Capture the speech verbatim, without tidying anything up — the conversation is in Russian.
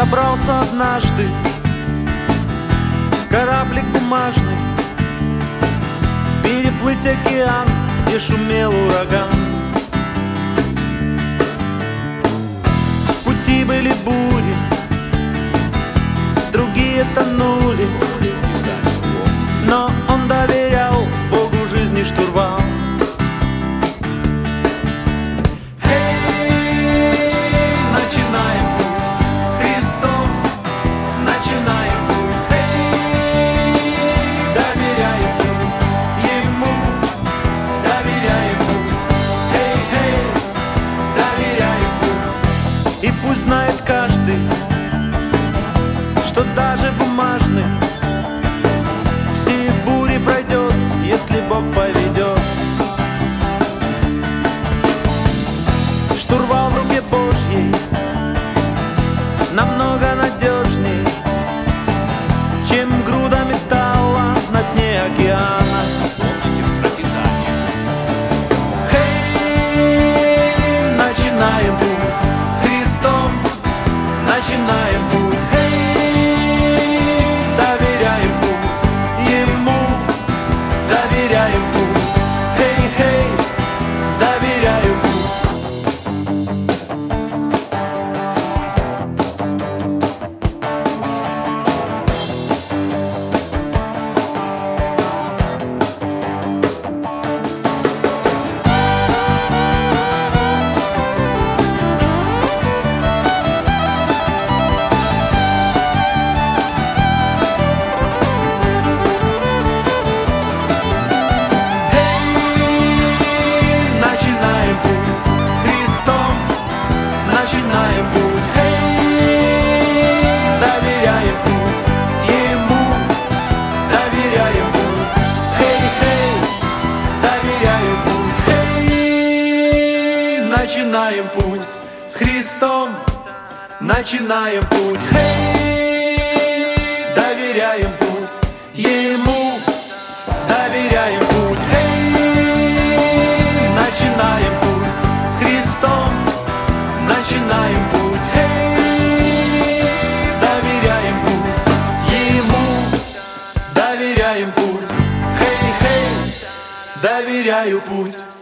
Собрался однажды кораблик бумажный переплыть океан, где шумел ураган. В пути были бури, другие тонули, но он доверял Богу жизни штурвал. Знает каждый, что даже бумажный все бури пройдет, если Бог поведет. Штурвал в руке Божьей намного надежней, чем груда металла на дне океана. Хей, начинаем путь. Начинаем путь, хей, доверяем путь Ему, доверяем путь, хей, хей, доверяем Начинаем путь с Христом, начинаем путь, хей, доверяем путь Ему, доверяем путь, хей, начинаем путь с Христом, начинаем путь, хей, доверяем путь Ему, доверяем путь, хей, хей, доверяю путь.